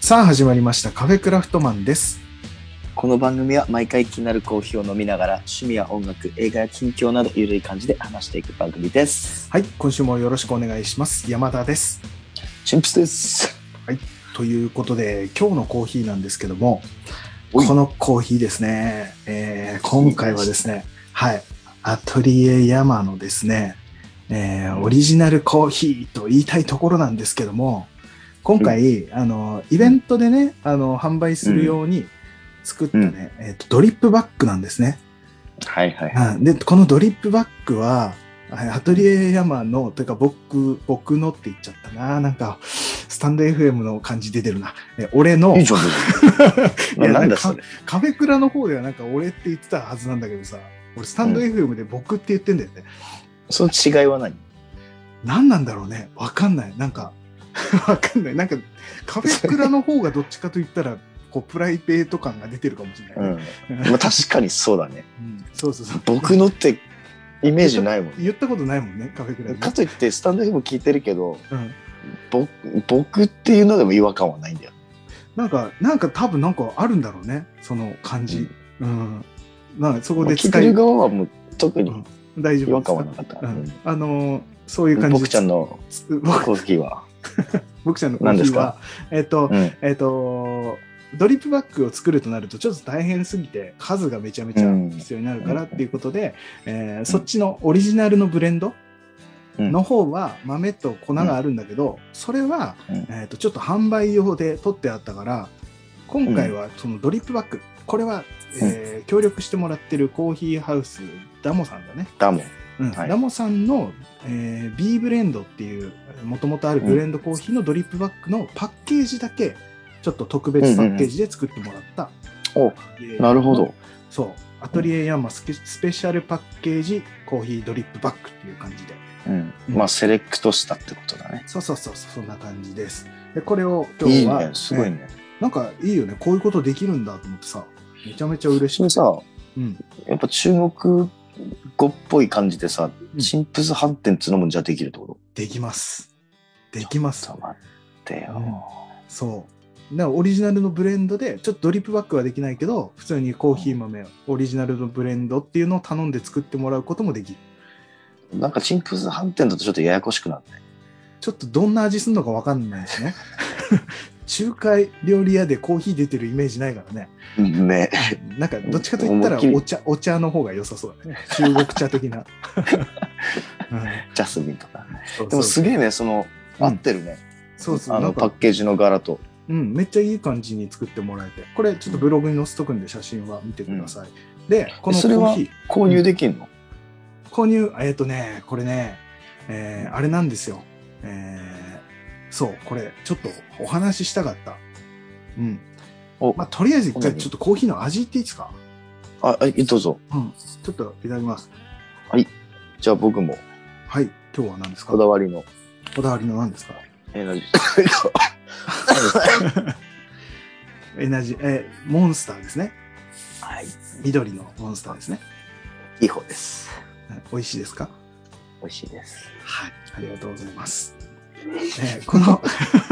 さあ始まりましたカフェクラフトマンです。 この番組は毎回気になるコーヒーを飲みながら趣味や音楽、映画や近況などゆるい感じで話していく番組です。 はい、今週もよろしくお願いします。山田です。 チンプスです。 はい、ということで今日のコーヒーなんですけども、このコーヒーですね、今回はですね、はい、アトリエヤマのですね、オリジナルコーヒーと言いたいところなんですけども、今回、イベントでね、販売するように作ったね、ドリップバッグなんですね。 はいはいはい。 で、このドリップバッグは、アトリエヤマの、というか僕のって言っちゃったな。なんか、スタンド FM の感じ出てるな。俺の、 いいじゃん。いや、なんだそれ。 カフェクラの方ではなんか俺って言ってたはずなんだけどさ、俺スタンド FM で僕って言ってんだよね。 その違いは何？ 何なんだろうね。わかんない。なんか、わかんない。なんか、カフェクラの方がどっちかと言ったら、こう、プライベート感が出てるかもしれない、 まあ、確かにそうだね。 そうそうそう。 僕のってイメージないもん。 言ったことないもんね、カフェクラで、 かといってスタンド FM 聞いてるけど、僕っていうのでも違和感はないんだよ。 なんか多分なんかあるんだろうね、その感じ。なんかそこで聞いてる側はもう特に大丈夫。 違和感はなかった。 そういう感じ。 僕ちゃんのコーヒーは僕ちゃんのコーヒーはドリップバッグを作るとなるとちょっと大変すぎて数がめちゃめちゃ必要になるからっていうことで、そっちのオリジナルのブレンドの方は豆と粉があるんだけど、それは、ちょっと販売用で取ってあったから、今回はそのドリップバッグ、これは、協力してもらってるコーヒーハウスダモさんだね。 ダモ。 ダモさんの、B ブレンドっていうもともとあるブレンドコーヒーのドリップバッグのパッケージだけちょっと特別パッケージで作ってもらった、 なるほど。 そう、アトリエヤンマスペシャルパッケージコーヒードリップバッグっていう感じで、 まあセレクトしたってことだね。 そうそんな感じです。でこれを今日は、 いいね、すごいね。 なんかいいよね、こういうことできるんだと思ってさ、めちゃめちゃ嬉しくてさ、やっぱ中国語っぽい感じでさ、チンプス飯店っていうのもじゃあできるってこと？ できます。できます。 ちょっと待ってよ。 そう。だからオリジナルのブレンドで、ちょっとドリップバッグはできないけど、普通にコーヒー豆、オリジナルのブレンドっていうのを頼んで作ってもらうこともできる。 なんかチンプス飯店だとちょっとややこしくなるね。 ちょっとどんな味するのかわかんないしね。中華料理屋でコーヒー出てるイメージないからね。 ね。 なんかどっちかと言ったらお茶の方が良さそうだね。中国茶的な。 ジャスミンとか。でもすげえね、合ってるね。 そうそう。 パッケージの柄と。 めっちゃいい感じに作ってもらえて。これちょっとブログに載せとくんで写真は見てください。で、このコーヒー。 それは購入できるの？ 購入、これね、あれなんですよ。そう、これ、ちょっとお話ししたかった。まあ、とりあえず一回ちょっとコーヒーの味言っていいですか？ どうぞ。 ちょっといただきます。 はい。じゃあ僕も。 はい。今日は何ですか？ こだわりの何ですか？ エナジー。モンスターですね。 はい。 緑のモンスターですね。 いい方です。 美味しいですか？ 美味しいです。 はい。ありがとうございます。この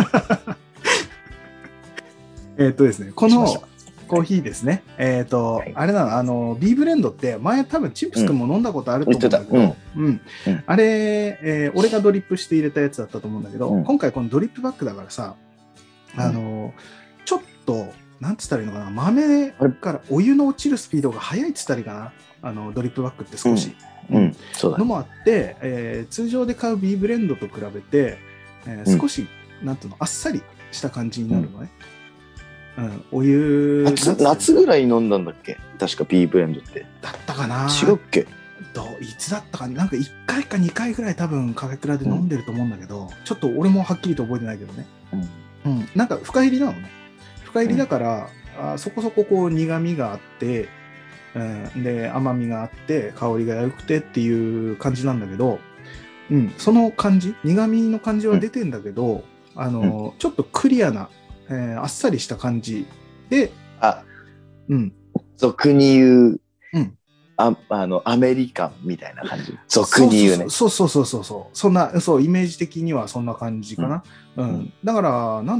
ですね、このコーヒーですね。あれなの、B ブレンドって前多分チップス君も飲んだことあると思うんだけど、あれ、俺がドリップして入れたやつだったと思うんだけど、今回このドリップバッグだからさ、ちょっと、なんつったらいいのかな、豆からお湯の落ちるスピードが速いっつったらいいかな、ドリップバッグって少し。のもあって、通常で買う B ブレンドと比べて、少し、なんていうの、あっさりした感じになるのね。お湯夏ぐらい飲んだんだっけ？確か B ブレンドってだったかな。 違うっけ？ いつだったかなんか1回か2回ぐらい多分カフェクラで飲んでると思うんだけど、ちょっと俺もはっきりと覚えてないけどね。なんか深入りなのね。深入りだから、そこそここう苦味があって、で甘みがあって香りが良くてっていう感じなんだけど、その感じ、苦味の感じは出てんだけど、ちょっとクリアなあっさりした感じで、 俗に言う、アメリカンみたいな感じ。俗に言うね。 そう。そんな、イメージ的にはそんな感じかな。だから、なんだろう、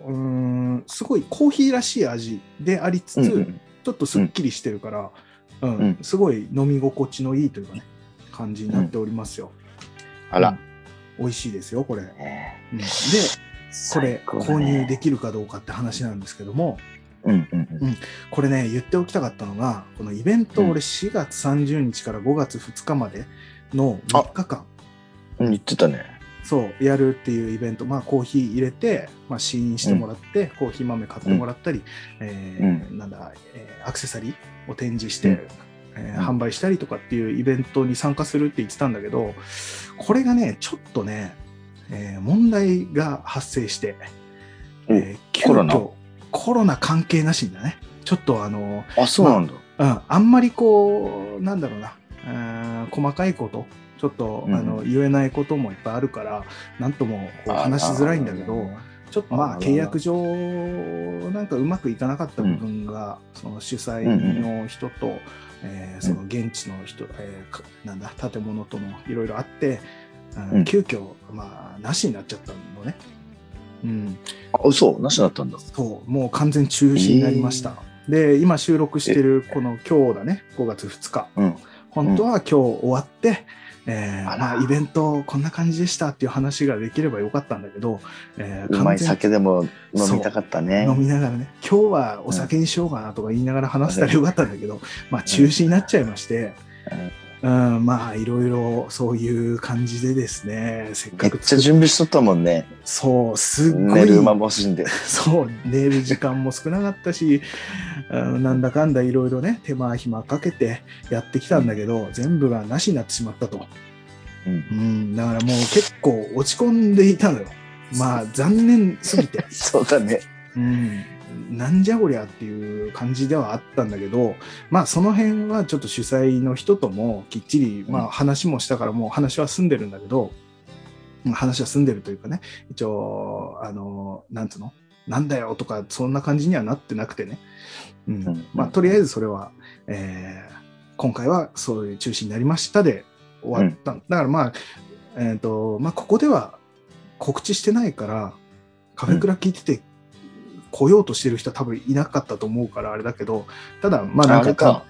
すごいコーヒーらしい味でありつつ、ちょっとすっきりしてるから、すごい飲み心地のいいというかね、感じになっておりますよ。 あら。 美味しいですよ、これ。で、これ購入できるかどうかって話なんですけども、これね、言っておきたかったのが、このイベント、俺4月30日から5月2日までの3日間。 言ってたね。 そう、やるっていうイベント、コーヒー入れて、試飲してもらって、コーヒー豆買ってもらったり、アクセサリーを展示して、販売したりとかっていうイベントに参加するって言ってたんだけど、これがね、ちょっとね、問題が発生して、急遽コロナ関係なしにだね、ちょっとそうなんだ。 あんまりこう、なんだろうな、細かいこと、ちょっと、言えないこともいっぱいあるから、なんともこう話しづらいんだけど、ちょっと契約上、なんかうまくいかなかった部分が、その主催の人と、その現地の人、建物とのいろいろあって、急遽、なしになっちゃったのね。 嘘、なしだったんだ。 そう、もう完全中止になりました。で、今収録してるこの今日だね、5月2日。本当は今日終わって、イベントこんな感じでしたっていう話ができればよかったんだけど、 うまい酒でも飲みたかったね。 飲みながらね、今日はお酒にしようかなとか言いながら話したらよかったんだけど、中止になっちゃいまして、いろいろそういう感じでですね、せっかくめっちゃ準備しとったもんね。 そう、すっごい。 寝る間も惜しんで。 そう、寝る時間も少なかったし、なんだかんだいろいろね、手間暇かけてやってきたんだけど、全部がなしになってしまったと。だからもう結構落ち込んでいたのよ。残念すぎて。 そうだね。 なんじゃこりゃっていう感じではあったんだけど、その辺はちょっと主催の人ともきっちり、話もしたからもう話は済んでるんだけど、話は済んでるというかね、一応、なんつうのなんだよとか、そんな感じにはなってなくてね。とりあえずそれは、今回はそういう中止になりましたで終わった。だからここでは告知してないから、カフェクラ聞いてて、来ようとしてる人は多分いなかったと思うからあれだけど、ただ、なんか、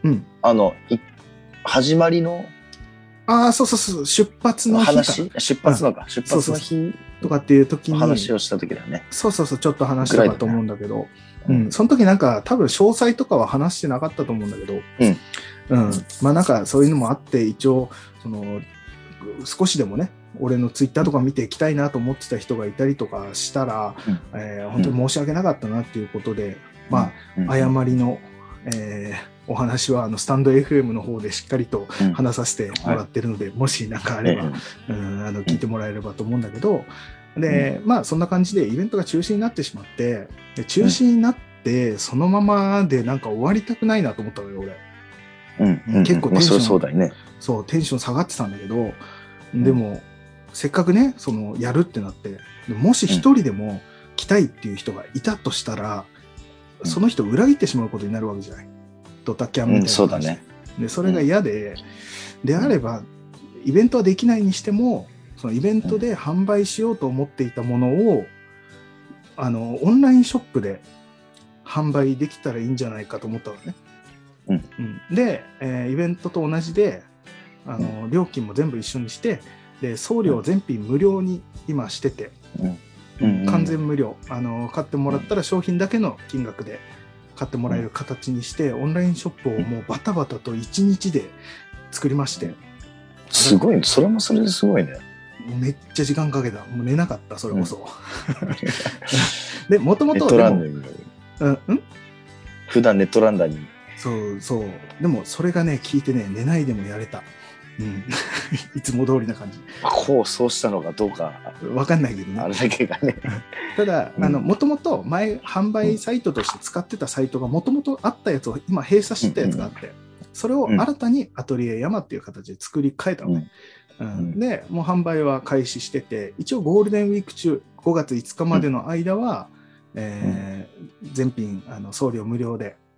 始まりの、 そう、出発の日か。 出発の日とかっていう時に。 話をした時だね。 そう、ちょっと話したかと思うんだけど、その時なんか多分詳細とかは話してなかったと思うんだけど、なんかそういうのもあって、一応、少しでもね、俺のツイッターとか見ていきたいなと思ってた人がいたりとかしたら、本当に申し訳なかったなっていうことで、誤りの、お話はスタンド FM の方でしっかりと話させてもらってるので、もしなんかあれば、聞いてもらえればと思うんだけど、で、そんな感じでイベントが中止になってしまって、で中止になってそのままでなんか終わりたくないなと思ったのよ、俺。結構テンション、そう、テンション下がってたんだけど、でも、せっかくね、やるってなって、もし一人でも来たいっていう人がいたとしたら、その人を裏切ってしまうことになるわけじゃない。ドタキャンみたいな。 そうだね。 で、それが嫌で、であれば、イベントはできないにしても、そのイベントで販売しようと思っていたものを、オンラインショップで販売できたらいいんじゃないかと思ったのね。で、イベントと同じで、料金も全部一緒にして、で送料全品無料に今してて、完全無料、買ってもらったら商品だけの金額で買ってもらえる形にして、オンラインショップをもうバタバタと1日で作りまして。 すごいね。それもそれですごいね。 めっちゃ時間かけた。もう寝なかった、それこそ。で、もともと。 ネットランダに。普段ネットランダに。 そう。でも、それがね、聞いてね、寝ないでもやれた。いつも通りな感じ。 そうしたのかどうか。 わかんないけどね。 あれだけがね。 ただ、もともと前、販売サイトとして使ってたサイトがもともとあったやつを今閉鎖したやつがあって、それを新たにアトリエ山っていう形で作り変えたのね。で、もう販売は開始してて、一応ゴールデンウィーク中、5月5日までの間は、全品送料無料で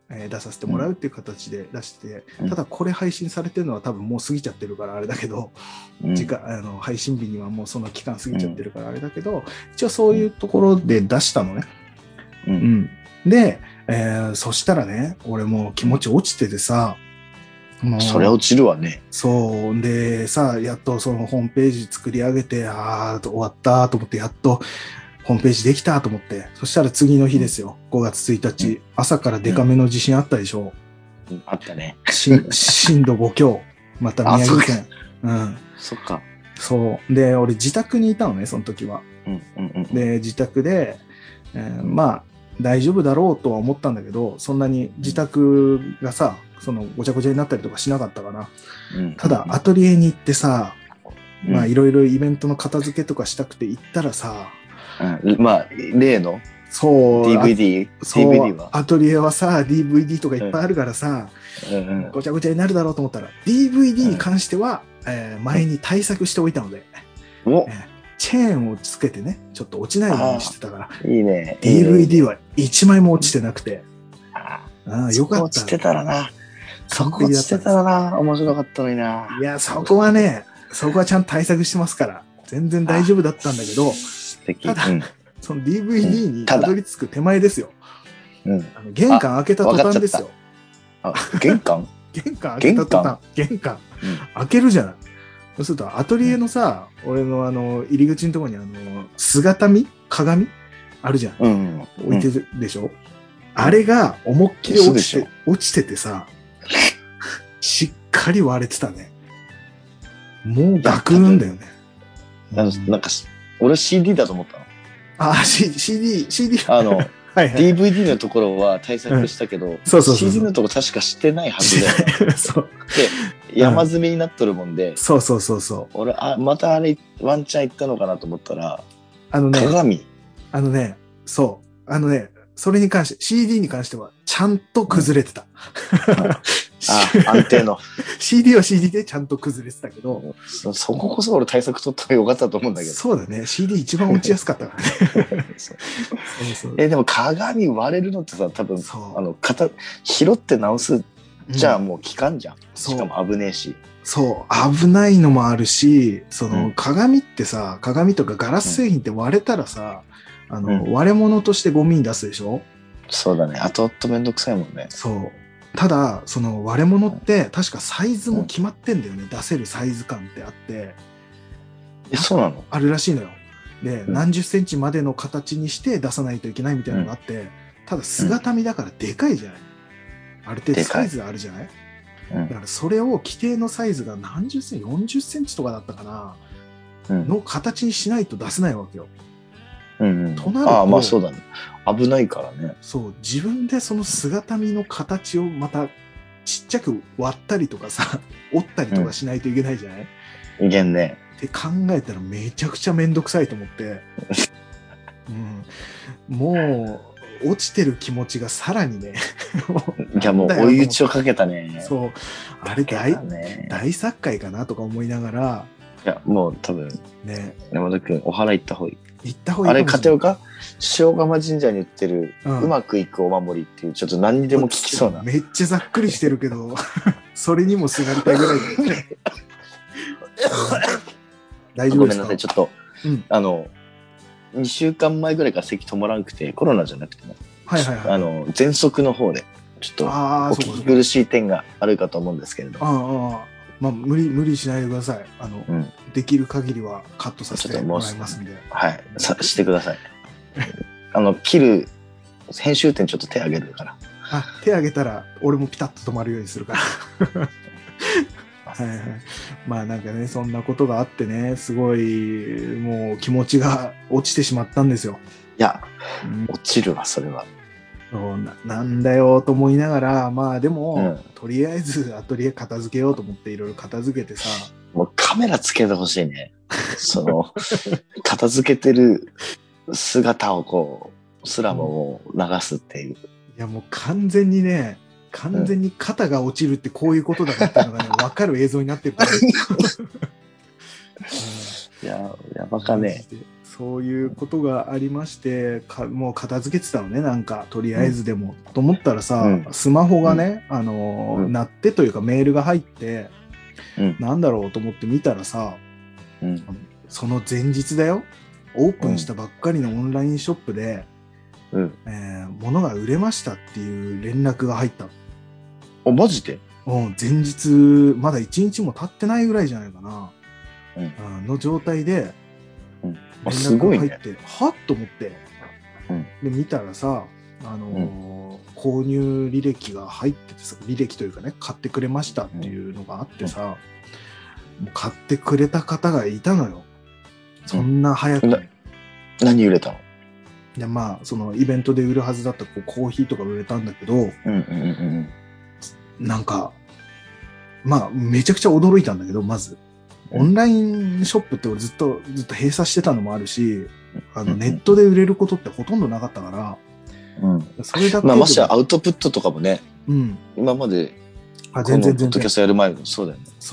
出させてもらうっていう形で出してて、ただこれ配信されてるのは多分もう過ぎちゃってるからあれだけど、配信日にはもうその期間過ぎちゃってるからあれだけど、一応そういうところで出したのね。で、そしたらね、俺もう気持ち落ちててさ、 それ落ちるわね。 そう。で、さ、やっとそのホームページ作り上げて、終わったと思って、やっとホームページできたと思って。そしたら次の日ですよ。5月1日。朝からデカめの地震あったでしょ。 あったね。 震度5強。また宮城県。 そっか。 そう。で、俺自宅にいたのね、その時は。で、自宅で、まあ、大丈夫だろうとは思ったんだけど、そんなに自宅がさ、そのごちゃごちゃになったりとかしなかったかな。ただ、アトリエに行ってさ、まあ、いろいろイベントの片付けとかしたくて行ったらさ、 まあ、例のそう、 DVD はアトリエはさ、DVD とかいっぱいあるからさ、ごちゃごちゃになるだろうと思ったら、DVD に関しては、前に対策しておいたので、チェーンをつけてね、ちょっと落ちないようにしてたから、 いいね。 DVD は1枚も落ちてなくて、よかった。 落ちてたらな。そこ落ちてたらな、面白かったのにな。 いや、そこはちゃんと対策してますから、全然大丈夫だったんだけど、ただ、その DVD にたどり着く手前ですよ。玄関開けた途端ですよ。 玄関開けた途端。玄関開けるじゃない。そうすると、アトリエのさ、俺の入り口のところに姿見鏡あるじゃん。置いてるでしょ。あれが思いっきり落ちててさ、しっかり割れてたね。もうガクーンだよね。 なんか、俺 CD だと思ったの。 CD。 DVD のところは対策したけど、CD のところ確かしてないはずだよ。そう。で、山積みになっとるもんで、 そう。 俺、またあれ、ワンチャン行ったのかなと思ったら、 鏡。そう。それに関して、CD に関しては、ちゃんと崩れてた。 安定の。 CD は CD でちゃんと崩れてたけど。 そここそ俺対策取ったらよかったと思うんだけど。 そうだね。CD 一番落ちやすかったからね。 でも鏡割れるのってさ、多分、拾って直すじゃあもう効かんじゃん。しかも危ねえし。 そう。危ないのもあるし、鏡ってさ、鏡とかガラス製品って割れたらさ、割れ物としてゴミに出すでしょ。 そうだね。後々めんどくさいもんね。 そう。ただ、その割れ物って確かサイズも決まってんだよね。出せるサイズ感ってあって。 そうなの？ あるらしいのよ。で、何十センチまでの形にして出さないといけないみたいなのがあって、ただ姿見だからでかいじゃない。ある程度サイズがあるじゃない。だからそれを規定のサイズが何十センチ、40センチとかだったかな、の形にしないと出せないわけよ。となると、 まあそうだね。危ないからね。 そう、自分でその姿見の形をまたちっちゃく割ったりとかさ、折ったりとかしないといけないじゃない？ いけんね。 って考えたらめちゃくちゃめんどくさいと思って、もう落ちてる気持ちがさらにね、 いやもう追い打ちをかけたね。 そう、あれ大殺界かなとか思いながら、 いやもう多分ね、山田君お祓い行った方がいい。あれ、家庭か塩釜神社に売ってる、うまくいくお守りっていう、ちょっと何にでも効きそうな。 めっちゃざっくりしてるけど、それにもすがりたいぐらい大丈夫ですか？ ごめんなさい、ちょっと、2週間前ぐらいから咳止まらんくて、コロナじゃなくても、喘息の方で、ちょっとお聞き苦しい点があるかと思うんですけれど。 まあ、無理しないでください。できる限りはカットさせてもらいますんで。 はい。してください。編集点ちょっと手挙げるから。 手挙げたら、俺もピタッと止まるようにするから。まあなんかね、そんなことがあってね、すごい、もう気持ちが落ちてしまったんですよ。 いや、落ちるわ、それは。 なんだよと思いながら、まあでも、とりあえずアトリエ片付けようと思っていろいろ片付けてさ。 もうカメラつけてほしいね。片付けてる姿をすらも流すっていう。いやもう完全に肩が落ちるってこういうことだなっていうのがね、わかる映像になってるから。 いや、やばかね。 そういうことがありまして、もう片付けてたのね、なんか、とりあえずでも。と思ったらさ、スマホがね、鳴ってというかメールが入って、なんだろうと思って見たらさ、その前日だよ。オープンしたばっかりのオンラインショップで、物が売れましたっていう連絡が入った。 あ、マジで？ 前日、まだ1日も経ってないぐらいじゃないかな。の状態で、連絡が入って、はっと思って、で、見たらさ、購入履歴が入っててさ、履歴というかね、買ってくれましたっていうのがあってさ、もう買ってくれた方がいたのよ。そんな早くに。 何売れたの？ いや、まあ、そのイベントで売るはずだったコーヒーとか売れたんだけど、なんか、まあ、めちゃくちゃ驚いたんだけど、まず。オンラインショップって俺ずっと閉鎖してたのもあるし、ネットで売れることってほとんどなかったから、それだけで。 ましてやアウトプットとかもね、今まで、 全然。 ポッドキャストやる前もそうだよね。 そう。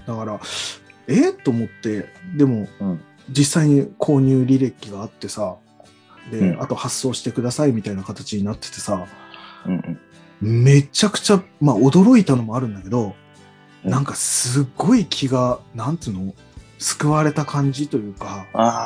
だから、と思って、でも、実際に購入履歴があってさ、で、あと発送してくださいみたいな形になっててさ、めちゃくちゃ、まあ驚いたのもあるんだけど、なんかすごい気が、なんつうの、救われた感じというか、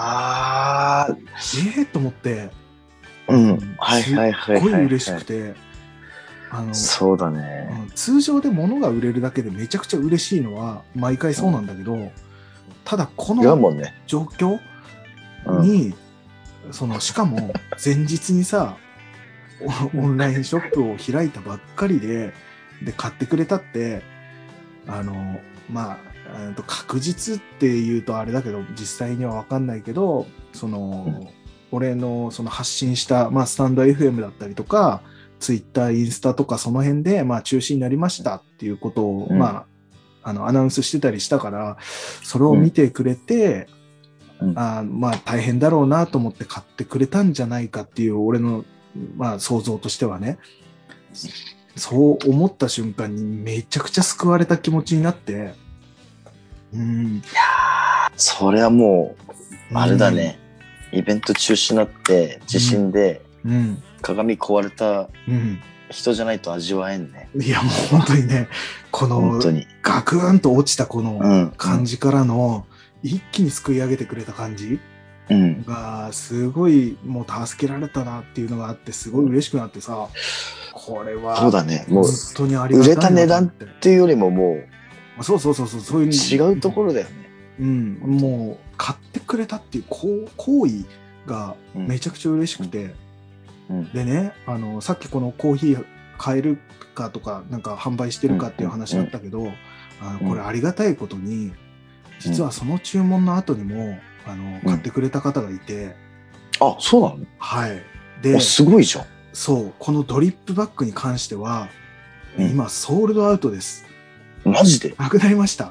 と思って、すっごい嬉しくて、 そうだね。 通常で物が売れるだけでめちゃくちゃ嬉しいのは毎回そうなんだけど、ただこの状況に、しかも前日にさ、オンラインショップを開いたばっかりで買ってくれたって、まあ、確実って言うとあれだけど、実際にはわかんないけど、俺の発信した、まあ、スタンド FM だったりとか、ツイッター、インスタとかその辺で、まあ、中止になりましたっていうことを、まあ、アナウンスしてたりしたから、それを見てくれて、まあ、大変だろうなと思って買ってくれたんじゃないかっていう、俺の、まあ、想像としてはね。そう思った瞬間にめちゃくちゃ救われた気持ちになって、 いやー、それはもう、あれだね、イベント中止になって、地震で、鏡壊れた人じゃないと味わえんね。 いや、もう本当にね、この、ガクンと落ちたこの感じからの、一気に救い上げてくれた感じが、すごいもう助けられたなっていうのがあって、すごい嬉しくなってさ、これは、 そうだね、もう、 本当にありがたいな売れた値段っていうよりももう、 そういう違うところだよね。 もう、買ってくれたっていう行為がめちゃくちゃ嬉しくて、でね、さっきこのコーヒー買えるかとか、なんか販売してるかっていう話だったけど、これありがたいことに、実はその注文の後にも、買ってくれた方がいて。 あ、そうなの？ はい。で、 すごいじゃん。 そう、このドリップバッグに関しては、今ソールドアウトです。 マジで？ なくなりました。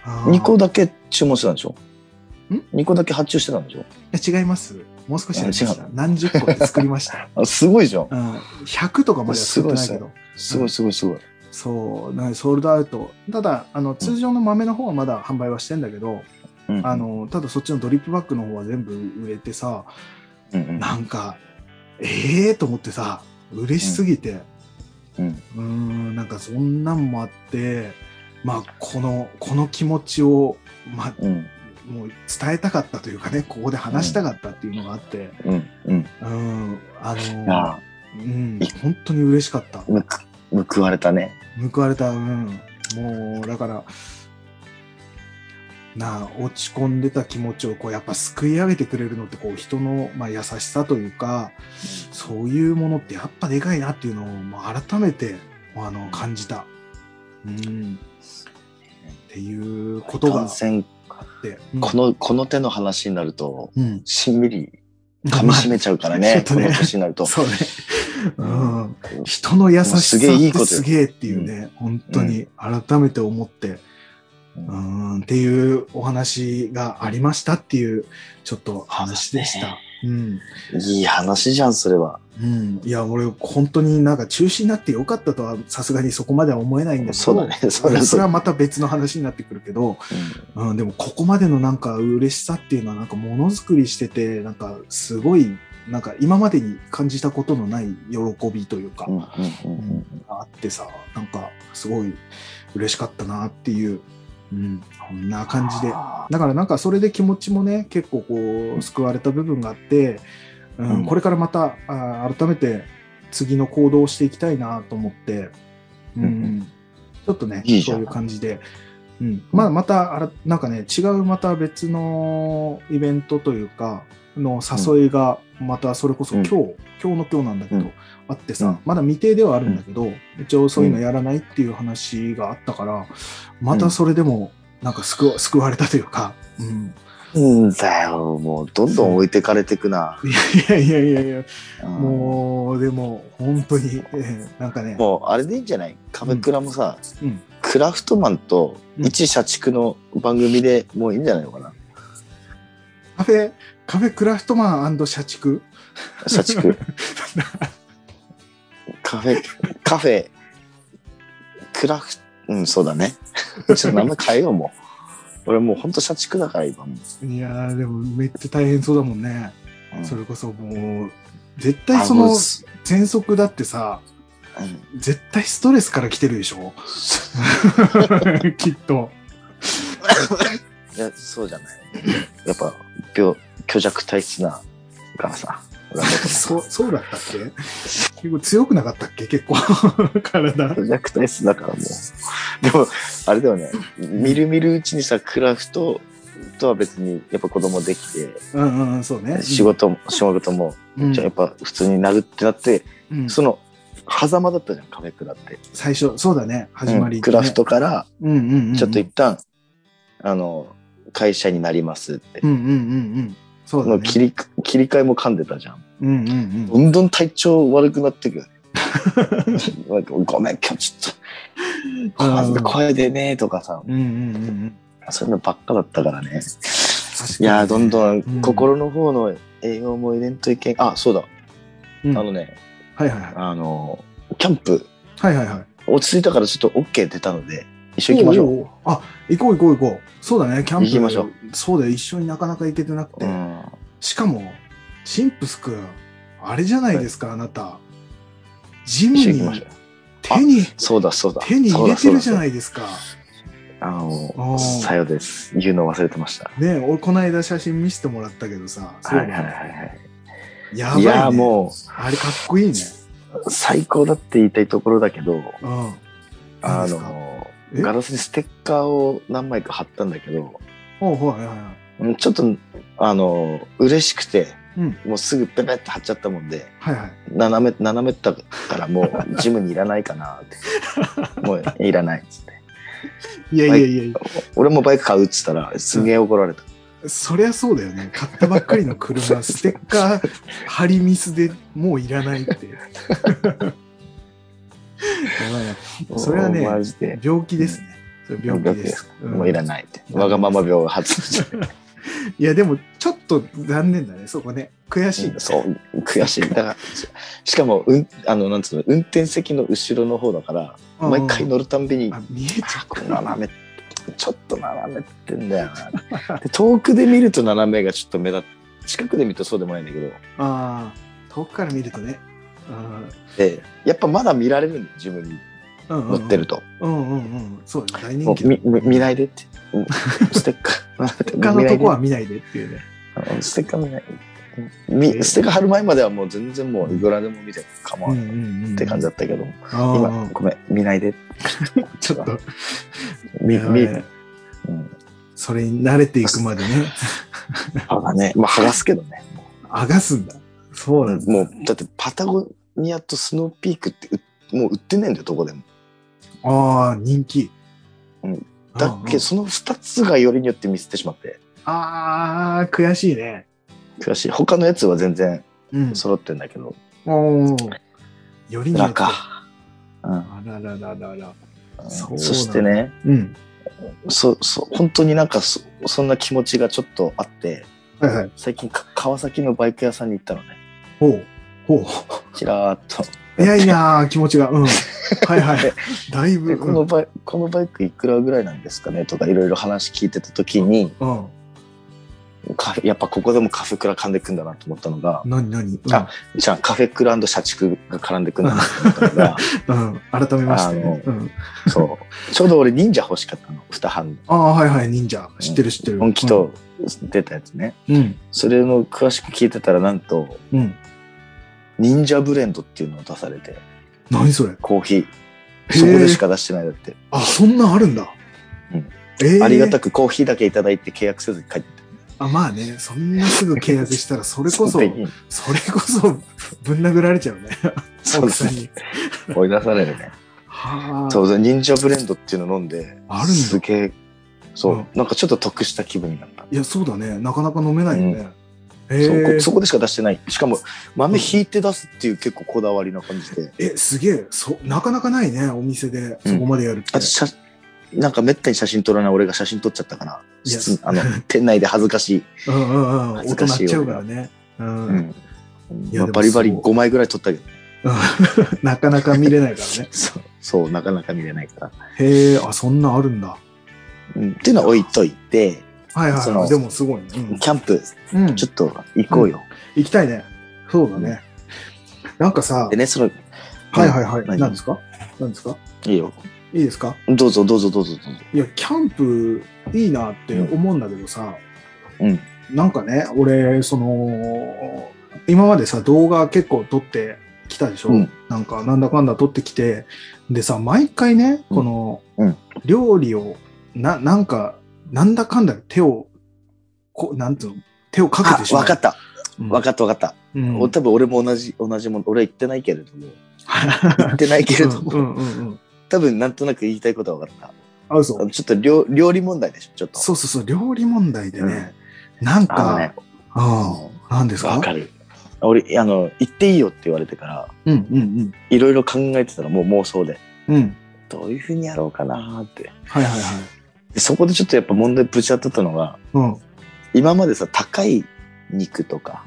2個だけ注文してたんでしょ？2個だけ発注してたんでしょ？ いや違います。もう少しやりました。何十個って作りました。 すごいじゃん。 100とかまでは作ってないけど。 すごい。そう、ソールドアウト。ただ、通常の豆の方はまだ販売はしてんだけど、ただそっちのドリップバッグの方は全部売れてさ、なんか、と思ってさ、嬉しすぎて、なんかそんなんもあって、まあ、この気持ちを、まあ、もう伝えたかったというかね、ここで話したかったっていうのがあって、本当に嬉しかった。 報われたね。 報われた、もう、だから、落ち込んでた気持ちをやっぱ救い上げてくれるのって人の、まあ、優しさというか、そういうものってやっぱでかいなっていうのを改めて感じた。っていうことがあって、 この手の話になると、しんみり噛み締めちゃうからね、この年になると。 そうね。人の優しさってすげえっていうね、本当に改めて思って、っていうお話がありましたっていうちょっと話でした。 いい話じゃん、それは。 うん。いや、俺、本当になんか中止になってよかったとは、さすがにそこまでは思えないんだけど、 そうだね。 それはまた別の話になってくるけど、うん、でもここまでのなんか嬉しさっていうのは、なんかものづくりしてて、なんかすごい、なんか今までに感じたことのない喜びというか、あってさ、なんかすごい嬉しかったなっていう、うん、こんな感じで。だからなんかそれで気持ちもね、結構こう、救われた部分があって、うん、これからまた改めて次の行動をしていきたいなと思って、うん、ちょっとね、そういう感じで、うん、またなんかね、違うまた別のイベントというか、の誘いが、またそれこそ今日の今日なんだけど、あってさ、まだ未定ではあるんだけど、一応そういうのやらないっていう話があったから、またそれでもなんか救われたというか、 だよ、もうどんどん置いてかれてくな。 いや、もうでも本当に、なんかね。 もうあれでいいんじゃない？カフェクラもさ、クラフトマンと一社畜の番組でもういいんじゃないのかな。 カフェクラフトマン&社畜？ 社畜。カフェ、クラフト、そうだね。ちょっと名前変えようもう。俺もうほんと社畜だから今も。 いやーでもめっちゃ大変そうだもんね。それこそもう、絶対その喘息だってさ、絶対ストレスから来てるでしょきっと。 いや、そうじゃない。やっぱ、虚弱体質なからさ。 そうだったっけ？結構強くなかったっけ？結構体。 虚弱体質だからもう。でも、あれだよね。みるみるうちにさ、クラフトとは別に、やっぱ子供できて、 そうね。 仕事も、じゃやっぱ普通になるってなって、その、狭間だったじゃん、カフェクラって。 最初、そうだね。始まり、 クラフトから、ちょっと一旦、会社になりますって。 そうだね。 切り替えも噛んでたじゃん。どんどん体調悪くなってくよね。ごめん、今日ちょっと、声でねとかさ、そういうのばっかだったからね。いや、どんどん心の方の栄養も入れんといけん。あ、そうだ。キャンプ。落ち着いたからちょっと OK 出たので、一緒に行きましょう。 行こう。そうだね、キャンプ。 行きましょう。 そうだよ、一緒になかなか行けてなくて。しかも、シンプスくん、あれじゃないですか、あなた。ジムに手に入れてるじゃないですか。 さよです。言うの忘れてました。 ね、俺この間写真見せてもらったけどさ。やばいね。 いや、もう。 あれかっこいいね。 最高だって言いたいところだけど、ガラスにステッカーを何枚か貼ったんだけど、ちょっと、嬉しくて、もうすぐペペって貼っちゃったもんで、斜めったからもうジムにいらないかなって。もういらないっつって。 いや。 俺もバイク買うっつったら、すげえ怒られた。 そりゃそうだよね。買ったばっかりの車、ステッカー貼りミスでもういらないって。それはね、病気ですね。病気です。 もういらないって。わがまま病が発いや、でも、ちょっと残念だね、そこね。悔しい。 そう、悔しい。だから、しかも、なんつうの、運転席の後ろの方だから、毎回乗るたんびに、 見えちゃう。 ちょっと斜めってんだよな。遠くで見ると斜めがちょっと目立って、近くで見るとそうでもないんだけど。 遠くから見るとね。 で、やっぱまだ見られるんだよ、自分に。乗ってると。 そうだ、大人気だ。 見ないでって。ステッカー。 ステッカーのとこは見ないでっていうね。 ステッカー見ない。ステッカー貼る前まではもう全然もういくらでも見て構わないって感じだったけど、今、ごめん、見ないで。 ちょっと、それに慣れていくまでね。 そうだね。まあ、剥がすけどね。 剥がすんだ。そうなんだ。 もう、だってパタゴニアとスノーピークってもう売ってないんだよ、どこでも。 人気。 だっけ、その2つがよりによってミスってしまって。 悔しいね。 悔しい。他のやつは全然揃ってんだけど。 よりによって。 あら。そしてね、本当になんかそんな気持ちがちょっとあって、最近川崎のバイク屋さんに行ったのね。 ほう。 ちらーっと。 いやいや、気持ちが。うん。はいはい。だいぶ。 このバイクいくらぐらいなんですかねとかいろいろ話聞いてた時に、やっぱここでもカフェクラ噛んでくんだなと思ったのが、 何、 じゃあカフェクラ&社畜が絡んでくんだなと思ったのが、改めましてね。 そう。ちょうど俺忍者欲しかったの、2班。 はいはい、忍者。知ってる。 本気と出たやつね。それの詳しく聞いてたらなんと、忍者ブレンドっていうのを出されて。 何それ？ コーヒー。そこでしか出してないだって。 そんなんあるんだ。 ありがたくコーヒーだけいただいて契約せずに帰ってた。 まあね、そんなすぐ契約したら、それこそぶん殴られちゃうね。 奥さんに。追い出されるね。そう、忍者ブレンドっていうの飲んで、すげえ、そう、なんかちょっと得した気分になった。 いや、そうだね。なかなか飲めないよね。 そこでしか出してない。しかも、豆引いて出すっていう結構こだわりな感じで。 すげえ。なかなかないね、お店でそこまでやるって。 なんかめったに写真撮らない俺が写真撮っちゃったから、店内で恥ずかしい。 恥ずかしい。音鳴っちゃうからね。 バリバリ5枚ぐらい撮ったけど。 なかなか見れないからね。 そう、なかなか見れないから。 へえ、そんなあるんだ。 っていうのは置いといて、 でもすごいね。 キャンプ、ちょっと行こうよ。 行きたいね。そうだね。なんかさ。 でね、 はい。何ですか？ いいよ。 いいですか？ どうぞ。 いや、キャンプいいなって思うんだけどさ。なんかね、俺、今までさ、動画結構撮ってきたでしょ？なんか、なんだかんだ撮ってきて、でさ、毎回ね、この、料理を、なんだかんだ手をかけてしまう。 わかった。多分俺も同じもの、俺は言ってないけれども。多分なんとなく言いたいことは分かった。ちょっと料理問題でしょ、ちょっと。 そう、料理問題でね。なんか、何ですか？ わかる。俺、言っていいよって言われてから、いろいろ考えてたらもう妄想で。どういうふうにやろうかなって。そこでちょっとやっぱ問題ぶち当たったのが、今までさ、高い肉とか。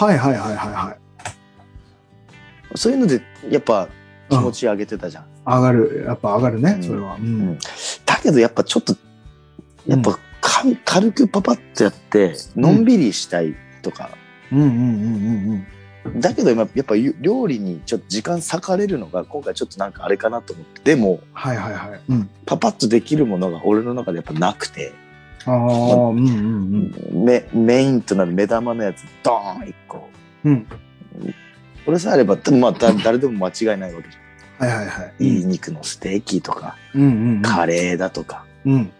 そういうので、やっぱ気持ち上げてたじゃん。 やっぱ上がるね、それは。 だけどやっぱちょっと、やっぱ軽くパパッとやって、のんびりしたいとか。だけどやっぱ料理にちょっと時間割かれるのが今回ちょっとなんかあれかなと思って。でも、パパッとできるものが俺の中でやっぱなくて。メインとなる目玉のやつ、ドーン1個。これさえあれば、まあ誰でも間違いないわけじゃん。いい肉のステーキとか、カレーだとか。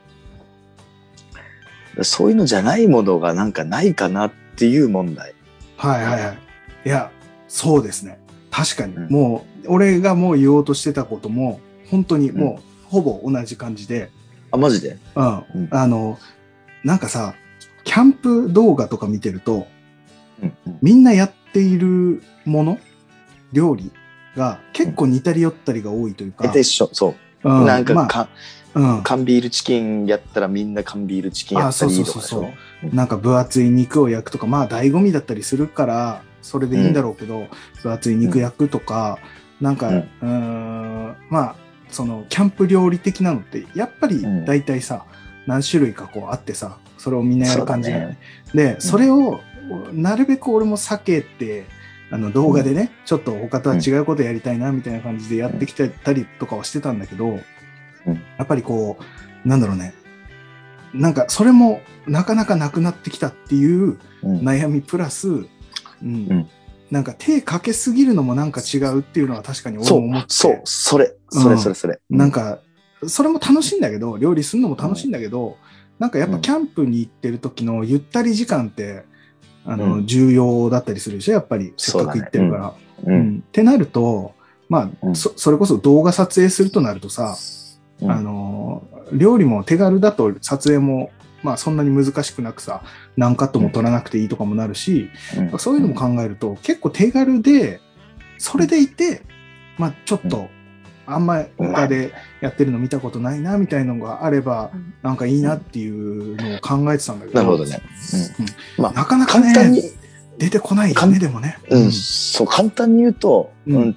そういうのじゃないものがなんかないかなっていう問題。 いや、そうですね。確かに。もう、俺がもう言おうとしてたことも、本当にもう、ほぼ同じ感じで。 マジで？ なんかさ、キャンプ動画とか見てると、みんなやっているもの、料理が結構似たり寄ったりが多いというか。 一緒、そう。なんか缶ビールチキンやったらみんな缶ビールチキンやったりとかでしょ。 なんか分厚い肉を焼くとか、まあ醍醐味だったりするから、それでいいんだろうけど、分厚い肉焼くとか、なんか、まあ、そのキャンプ料理的なのって、やっぱり大体さ、何種類かこうあってさ、それをみんなやる感じだよね。で、それを、なるべく俺も避けて、動画でね、ちょっと他とは違うことやりたいな、みたいな感じでやってきてたりとかはしてたんだけど、やっぱりこう、なんだろうね。なんか、それもなかなかなくなってきたっていう悩みプラス、なんか手かけすぎるのもなんか違うっていうのは確かに俺も思って。 それ。 なんか、それも楽しいんだけど、料理するのも楽しいんだけど、なんかやっぱキャンプに行ってる時のゆったり時間って、重要だったりするでしょ、やっぱり。せっかく行ってるから。ってなると、まあ、それこそ動画撮影するとなるとさ、料理も手軽だと撮影も、まあそんなに難しくなくさ、何カットも撮らなくていいとかもなるし、そういうのも考えると結構手軽で、それでいて、まあちょっと、あんまり他でやってるの見たことないなみたいなのがあれば、なんかいいなっていうのを考えてたんだけど。 なるほどね。 なかなかね。 出てこないよね、でもね。 そう、簡単に言うと、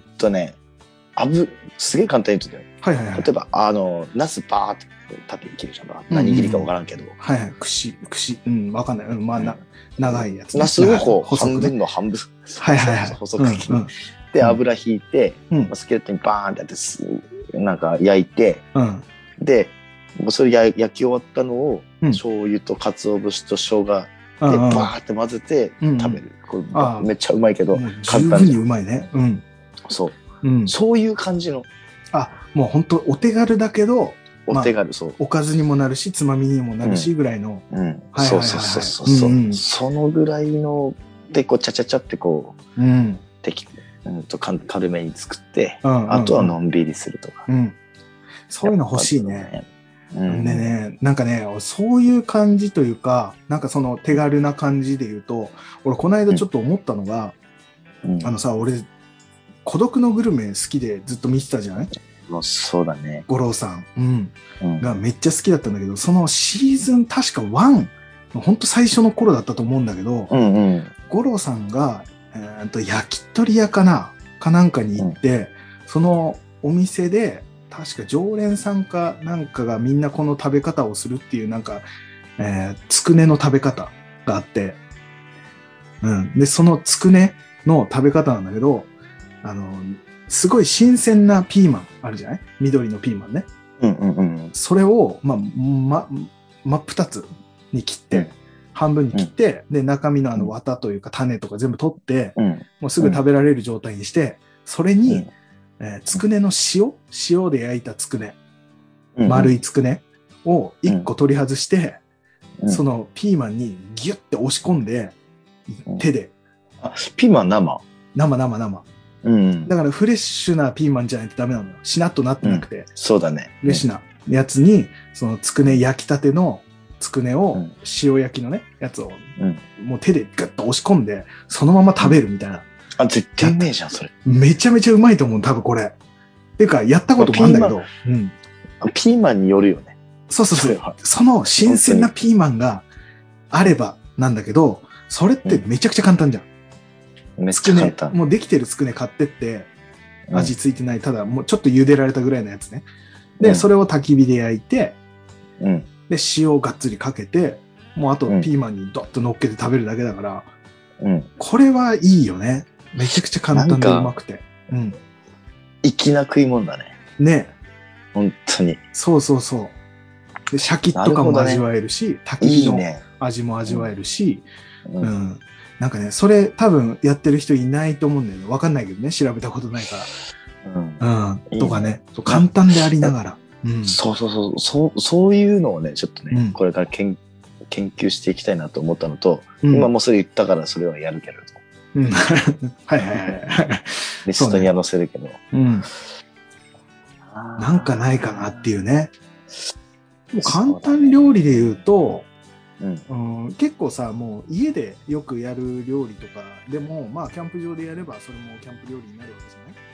すげえ簡単に言うとね、 はいはいはい。 例えば、ナスバーって縦に切るじゃん。何切りかわからんけど。 はいはい。串、わかんない。まあ、長いやつ。 ナスをこう、半分の半分。 はいはいはい。 細く切る。で、油引いて、スケルトにバーンってやって、なんか焼いて、で、それ焼き終わったのを、醤油と鰹節と生姜でバーって混ぜて食べる。これめっちゃうまいけど、 十分にうまいね。 そう。そういう感じの。 もう本当お手軽だけど、 お手軽、そう。 おかずにもなるし、つまみにもなるしぐらいの。 そうそうそうそう。そのぐらいの、で、こう、ちゃちゃちゃってこう、軽めに作って、あとはのんびりするとか。 そういうの欲しいね。でね、なんかね、そういう感じというか、なんかその手軽な感じで言うと、俺この間ちょっと思ったのが、俺、孤独のグルメ好きでずっと見てたじゃない？ もうそうだね。 五郎さん、がめっちゃ好きだったんだけど、そのシーズン確か1、ほんと最初の頃だったと思うんだけど、五郎さんが、焼き鳥屋かなんかに行って、そのお店で、確か常連さんかなんかがみんなこの食べ方をするっていうなんか、つくねの食べ方があって、で、そのつくねの食べ方なんだけど、すごい新鮮なピーマンあるじゃない？緑のピーマンね。それを、真っ二つに切って、半分に切って、で、中身の綿というか種とか全部取って、もうすぐ食べられる状態にして、それに、つくねの塩で焼いたつくね、丸いつくねを1個取り外して、そのピーマンにギュッて押し込んで、手で。 ピーマン生。 だからフレッシュなピーマンじゃないとダメなのよ。しなっとなってなくて。 そうだね。 フレッシュなやつに、そのつくね焼きたてのつくねを、塩焼きのね、やつを、もう手でグッと押し込んで、そのまま食べるみたいな。 絶対うめえじゃん、それ。 めちゃめちゃうまいと思う、多分これ。っていうか、やったこともあるんだけど。 ピーマンによるよね。 そう。その新鮮なピーマンがあればなんだけど、それってめちゃくちゃ簡単じゃん。 めっちゃ簡単。 もうできてるつくね買ってって、味ついてない、ただもうちょっと茹でられたぐらいのやつね。で、それを焚き火で焼いて、で、塩をがっつりかけて、もうあとピーマンにドッと乗っけて食べるだけだから、これはいいよね。めちゃくちゃ簡単でうまくて。 粋な食い物だね。 ね。 本当に。 そう。で、シャキッとかも味わえるし、焚き火の味も味わえるし、なんかね、それ多分やってる人いないと思うんだよね。わかんないけどね、調べたことないから。とかね、簡単でありながら。 そういうのをね、ちょっとね、これから研究していきたいなと思ったのと、今もうそれ言ったからそれはやるけれど。 はい。 リストには載せるけど。 なんかないかなっていうね。簡単料理で言うと、結構さ、もう家でよくやる料理とかでも、まあキャンプ場でやればそれもキャンプ料理になるわけじゃない？